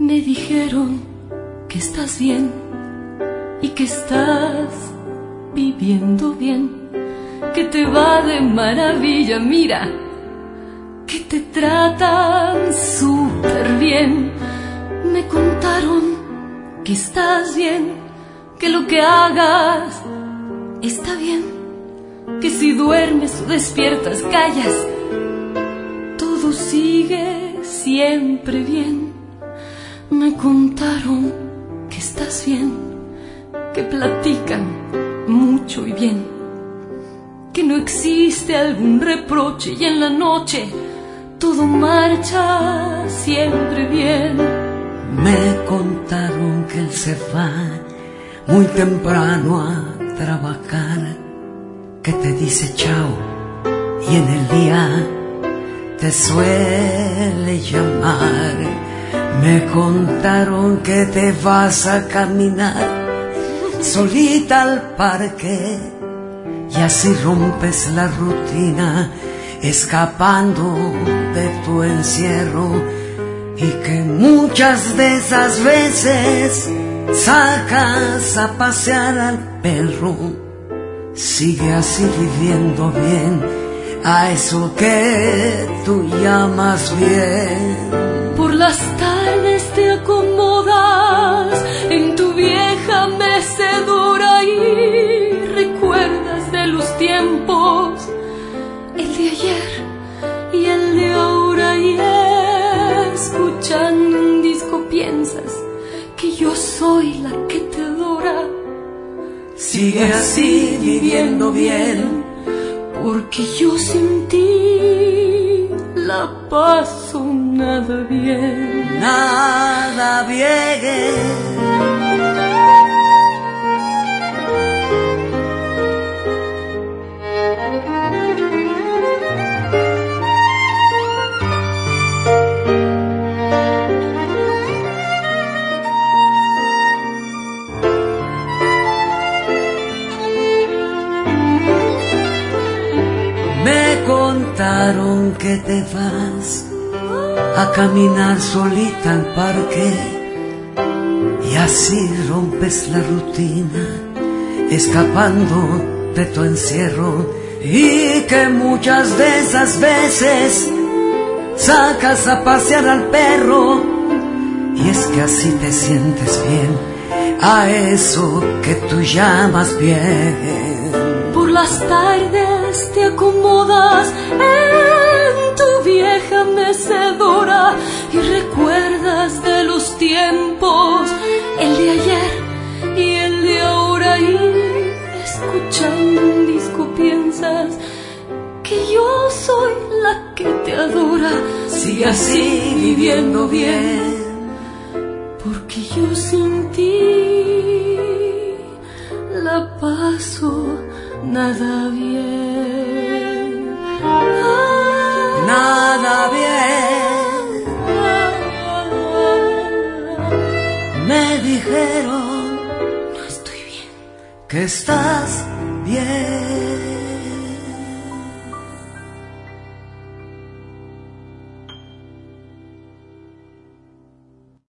Me dijeron que estás bien y que estás viviendo bien, que te va de maravilla, mira, que te tratan súper bien. Me contaron que estás bien, que lo que hagas está bien, que si duermes o despiertas, callas, todo sigue siempre bien. Me contaron que estás bien, que platican mucho y bien, que no existe algún reproche y en la noche todo marcha siempre bien. Me contaron que él se va muy temprano a trabajar, que te dice chao y en el día te suele llamar. Me contaron que te vas a caminar solita al parque y así rompes la rutina, escapando de tu encierro, y que muchas de esas veces sacas a pasear al perro. Sigue así viviendo bien, a eso que tú llamas bien. Por las tardes te acomodas en tu vieja mecedora y recuerdas de los tiempos, el de ayer y el de ahora, y escuchando un disco piensas que yo soy la que te adora. Sigue así viviendo bien, porque yo sin ti la paso nada bien. Nada bien. Me contaron que te vas a caminar solita al parque y así rompes la rutina, escapando de tu encierro, y que muchas de esas veces sacas a pasear al perro, y es que así te sientes bien, a eso que tú llamas bien. Por las tardes te acomodas en tu vieja mecedora y recuerdas de los tiempos, el de ayer y el de ahora, y escuchando un disco piensas que yo soy la que te adora. Sigue así viviendo bien, porque yo sin ti la paso nada bien. Nada bien. Me dijeron No estoy bien, que estás bien.